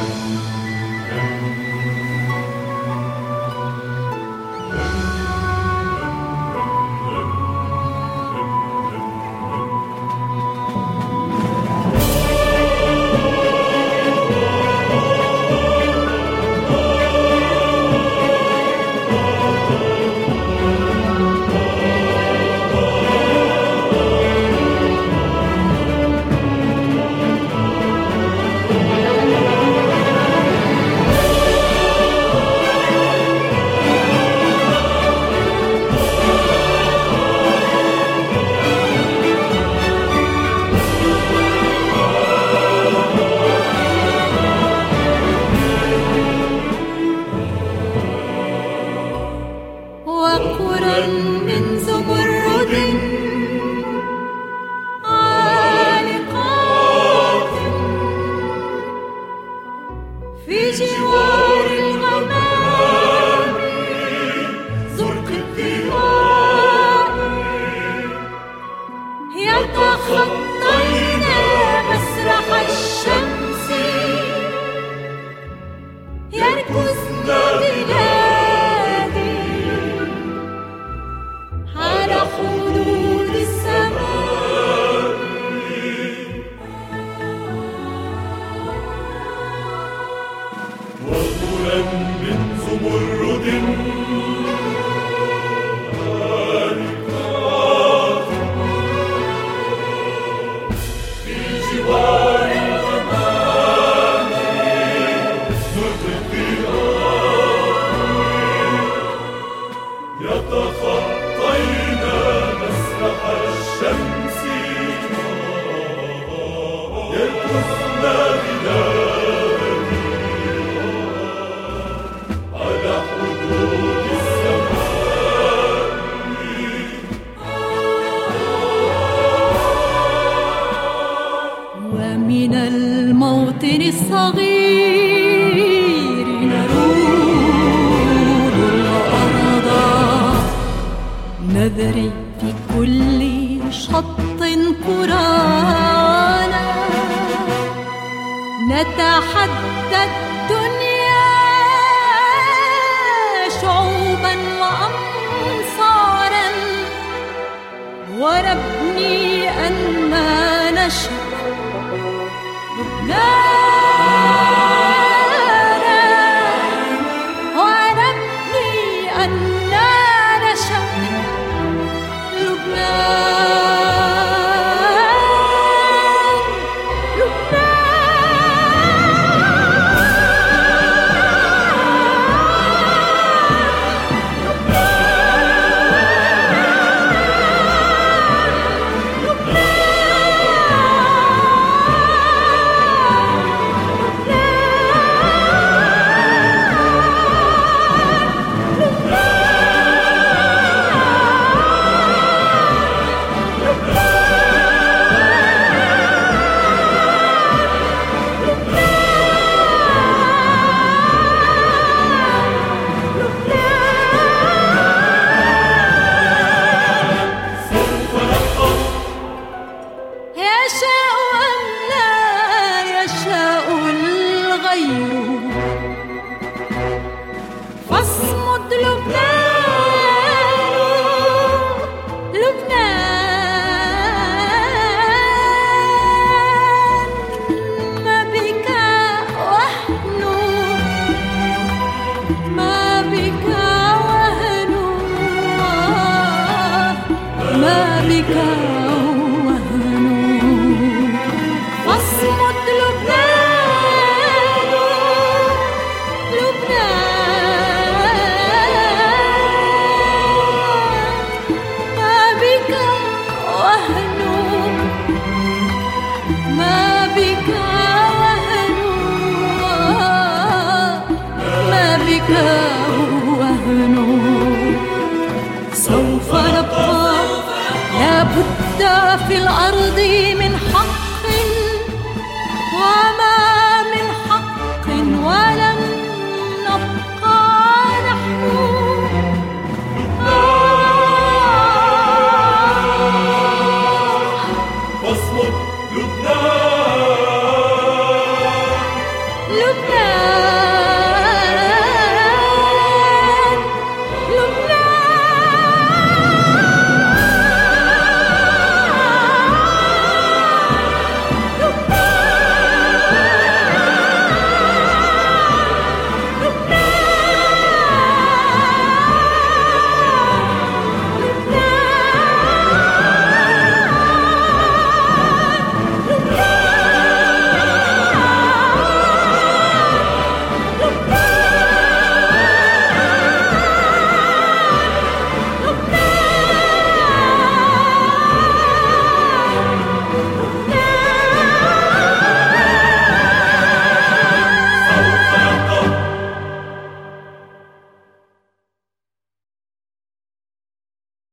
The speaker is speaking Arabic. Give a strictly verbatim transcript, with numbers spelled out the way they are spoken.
وقرى من زمرد عالقات في جوار الغمام زرق الضياء يتخطين مسرح الشمس يركضن بلادي على حدود السماء وقرى من زمرد عالقات في جوار الغمام زرق الضياء يتخطين مسرح الشمس يرقصن بلادي على حدود السماء ومن الموطن الصغير نرود الأرض نذري في كل شط قرانا نتحدى الدنيا شعوبا وأمصارا ونبني أننا نشأ لبنانا ونبني أننا نشأ لبنان يشاء أم لا يشاء الغير فاصمد لبنان لبنان ما بك وهن ما بك وهن ما بك فاصمد لبنان لبنان ما بك وهن ما بك وهن ما بك وهن سوف نبقى لابد في الأرض